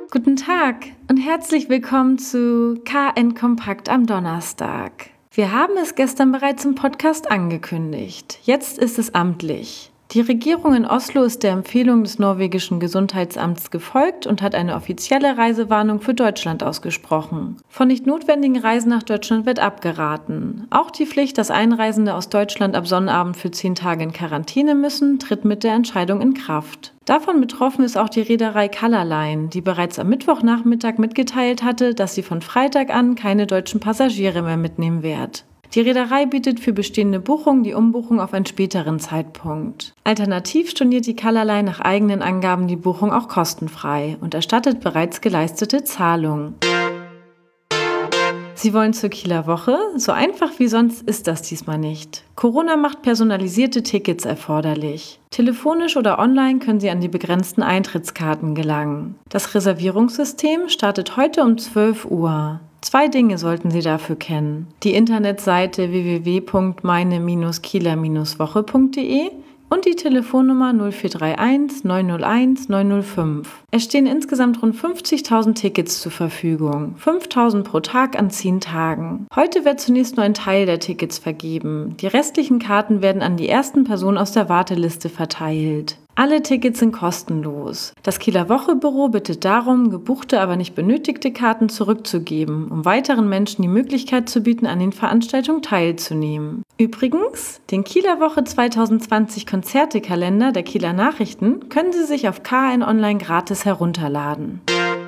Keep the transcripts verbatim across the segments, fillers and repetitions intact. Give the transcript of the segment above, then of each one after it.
Guten Tag und herzlich willkommen zu K N Kompakt am Donnerstag. Wir haben es gestern bereits im Podcast angekündigt. Jetzt ist es amtlich. Die Regierung in Oslo ist der Empfehlung des norwegischen Gesundheitsamts gefolgt und hat eine offizielle Reisewarnung für Deutschland ausgesprochen. Von nicht notwendigen Reisen nach Deutschland wird abgeraten. Auch die Pflicht, dass Einreisende aus Deutschland ab Sonnabend für zehn Tage in Quarantäne müssen, tritt mit der Entscheidung in Kraft. Davon betroffen ist auch die Reederei Color Line, die bereits am Mittwochnachmittag mitgeteilt hatte, dass sie von Freitag an keine deutschen Passagiere mehr mitnehmen wird. Die Reederei bietet für bestehende Buchungen die Umbuchung auf einen späteren Zeitpunkt. Alternativ storniert die Color Line nach eigenen Angaben die Buchung auch kostenfrei und erstattet bereits geleistete Zahlungen. Sie wollen zur Kieler Woche? So einfach wie sonst ist das diesmal nicht. Corona macht personalisierte Tickets erforderlich. Telefonisch oder online können Sie an die begrenzten Eintrittskarten gelangen. Das Reservierungssystem startet heute um zwölf Uhr. Zwei Dinge sollten Sie dafür kennen. Die Internetseite w w w punkt meine Kieler Woche punkt de und die Telefonnummer null vier drei eins neun null eins neun null fünf. Es stehen insgesamt rund fünfzigtausend Tickets zur Verfügung, fünftausend pro Tag an zehn Tagen. Heute wird zunächst nur ein Teil der Tickets vergeben. Die restlichen Karten werden an die ersten Personen aus der Warteliste verteilt. Alle Tickets sind kostenlos. Das Kieler Woche-Büro bittet darum, gebuchte, aber nicht benötigte Karten zurückzugeben, um weiteren Menschen die Möglichkeit zu bieten, an den Veranstaltungen teilzunehmen. Übrigens, den Kieler Woche zwanzig zwanzig Konzertekalender der Kieler Nachrichten können Sie sich auf K N Online gratis herunterladen.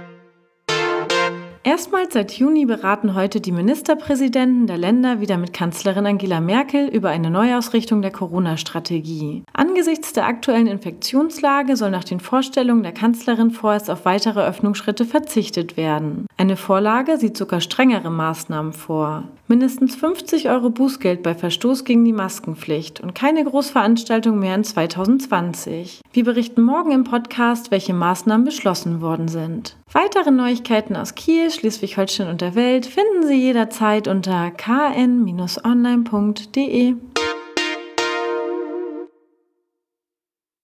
Erstmals seit Juni beraten heute die Ministerpräsidenten der Länder wieder mit Kanzlerin Angela Merkel über eine Neuausrichtung der Corona-Strategie. Angesichts der aktuellen Infektionslage soll nach den Vorstellungen der Kanzlerin vorerst auf weitere Öffnungsschritte verzichtet werden. Eine Vorlage sieht sogar strengere Maßnahmen vor. Mindestens fünfzig Euro Bußgeld bei Verstoß gegen die Maskenpflicht und keine Großveranstaltung mehr in zwanzig zwanzig. Wir berichten morgen im Podcast, welche Maßnahmen beschlossen worden sind. Weitere Neuigkeiten aus Kiel, Schleswig-Holstein und der Welt finden Sie jederzeit unter k n Bindestrich online punkt de.